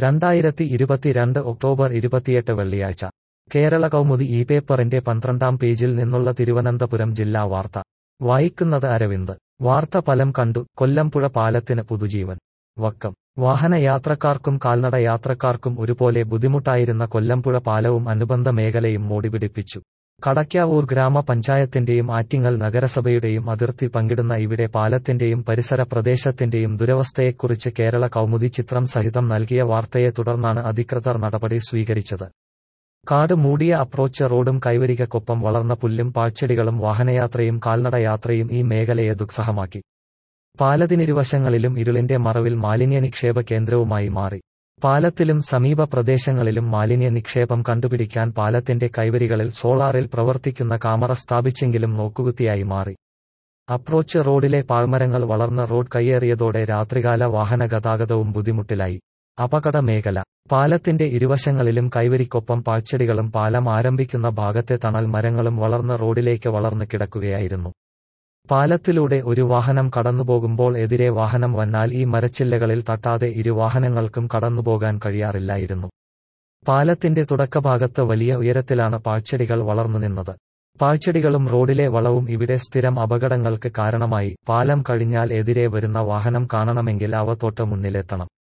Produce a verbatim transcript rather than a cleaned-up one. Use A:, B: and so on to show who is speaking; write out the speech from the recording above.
A: രണ്ടായിരത്തി ഇരുപത്തിരണ്ട് ഒക്ടോബർ ഇരുപത്തിയെട്ട് വെള്ളിയാഴ്ച കേരള കൗമുദി ഈ പേപ്പറിന്റെ പന്ത്രണ്ടാം പേജിൽ നിന്നുള്ള തിരുവനന്തപുരം ജില്ലാ വാർത്ത വായിക്കുന്നത് അരവിന്ദ്. വാർത്ത ഫലം കണ്ടു, കൊല്ലംപുഴ പാലത്തിന് പുതുജീവൻ. വക്കം. വാഹനയാത്രക്കാർക്കും കാൽനട യാത്രക്കാർക്കും ഒരുപോലെ ബുദ്ധിമുട്ടായിരുന്ന കൊല്ലംപുഴ പാലവും അനുബന്ധ മേഖലയും മോടിപിടിപ്പിച്ചു. കടയ്ക്കാവൂർ ഗ്രാമപഞ്ചായത്തിന്റെയും ആറ്റിങ്ങൽ നഗരസഭയുടെയും അതിർത്തി പങ്കിടുന്ന ഇവിടെ പാലത്തിന്റെയും പരിസര പ്രദേശത്തിന്റെയും ദുരവസ്ഥയെക്കുറിച്ച് കേരള കൗമുദി ചിത്രം സഹിതം നൽകിയ വാർത്തയെ തുടർന്നാണ് അധികൃതർ നടപടി സ്വീകരിച്ചത്. കാട് മൂടിയ അപ്രോച്ച് റോഡും കൈവരികക്കൊപ്പം വളർന്ന പുല്ലും പാഴ്ചെടികളും വാഹനയാത്രയും കാൽനടയാത്രയും ഈ മേഖലയെ ദുസ്സഹമാക്കി. പാലത്തിനിരുവശങ്ങളിലും ഇരുളിന്റെ മറവിൽ മാലിന്യ നിക്ഷേപ കേന്ദ്രവുമായി മാറി. പാലത്തിലും സമീപ പ്രദേശങ്ങളിലും മാലിന്യ നിക്ഷേപം കണ്ടുപിടിക്കാൻ പാലത്തിന്റെ കൈവരികളിൽ സോളാറിൽ പ്രവർത്തിക്കുന്ന കാമറ സ്ഥാപിച്ചെങ്കിലും നോക്കുകുത്തിയായി മാറി. അപ്രോച്ച് റോഡിലെ പാഴ്മരങ്ങൾ വളർന്ന റോഡ് കയ്യേറിയതോടെ രാത്രികാല വാഹന ഗതാഗതവും ബുദ്ധിമുട്ടിലായി. അപകട മേഖല. പാലത്തിന്റെ ഇരുവശങ്ങളിലും കൈവരിക്കൊപ്പം പാഴ്ചെടികളും പാലം ആരംഭിക്കുന്ന ഭാഗത്തെ തണൽ മരങ്ങളും വളർന്ന് റോഡിലേക്ക് വളർന്നു കിടക്കുകയായിരുന്നു. പാലത്തിലൂടെ ഒരു വാഹനം കടന്നുപോകുമ്പോൾ എതിരെ വാഹനം വന്നാൽ ഈ മരച്ചില്ലകളിൽ തട്ടാതെ ഇരു വാഹനങ്ങൾക്കും കടന്നുപോകാൻ കഴിയാറില്ലായിരുന്നു. പാലത്തിന്റെ തുടക്കഭാഗത്ത് വലിയ ഉയരത്തിലാണ് പാഴ്ചെടികൾ വളർന്നു നിന്നത്. പാഴ്ചെടികളും റോഡിലെ വളവും ഇവിടെ സ്ഥിരം അപകടങ്ങൾക്ക് കാരണമായി. പാലം കഴിഞ്ഞാൽ എതിരെ വരുന്ന വാഹനം കാണണമെങ്കിൽ അവ തൊട്ട് മുന്നിലെത്തണം.